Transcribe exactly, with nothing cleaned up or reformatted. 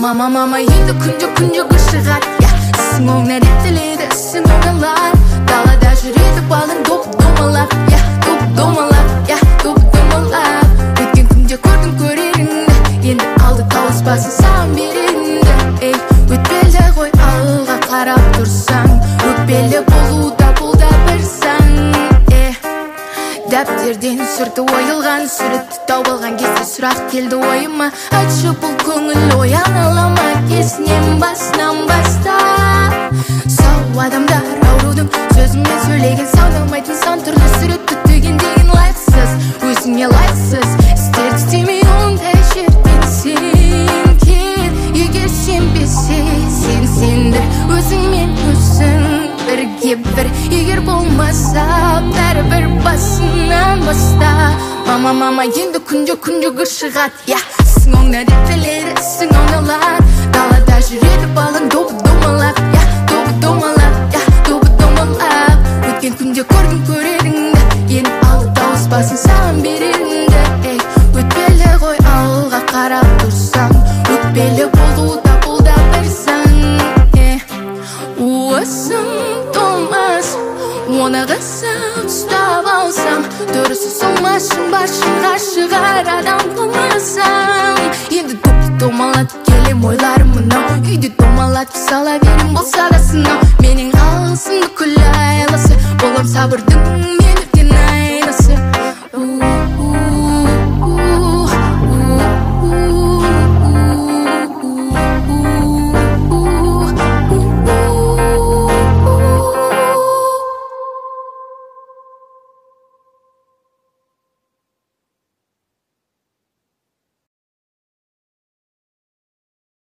Mama mama енді күнде күнде күшігат Ісің оңнар еттіледі, ісің оңалар Далада жүреді балың доп-домалап Доп-домалап, доп-домалап Өткен күнде көрдің көреріңді Енді алды тауыспасын саған береріңді Ей, өтпелі ғой алға қарап тұрсаң Өтпелі болуда бұл да бір заң Дәптерден сүрді ойылған суретті тауып алған кезде сұрақ келді ойыма Айтшы бұл көңіл оян ала ма Есінен басынан баста Сау адамдар аурудың сөзіңмен сөйлеген саудалмайтын сан түрлі суретті түген деген лайықсыз Өзіңе лайықсыз істерді істемей ондай жерден сен кет Егер сенбесе сен сендір өзіңмен өзің бірге бір Егер болмаса бәрібір басынан баста Мама мама енді күнде күнде күшігат Ісің оңнар еттіледі, ісің оңалар Далада жүреді балың доп-домалап Доп-домалап, доп-домалап Өткен күнде көрдің көреріңді Енді алды тауыспасын саған береріңді Ей, өтпелі ғой алға қарап тұрсаң Өтпелі болуда бұл да бір заң Уысым толмас Оны қысып ұстап алсам Дұрысы солмашын башыңға шығар адам болмасам Енді допты домалатып келем ойларым мынау Үйді домалатып сала берем болса да сынау Менің алысымды күл айласы Болам сабырдың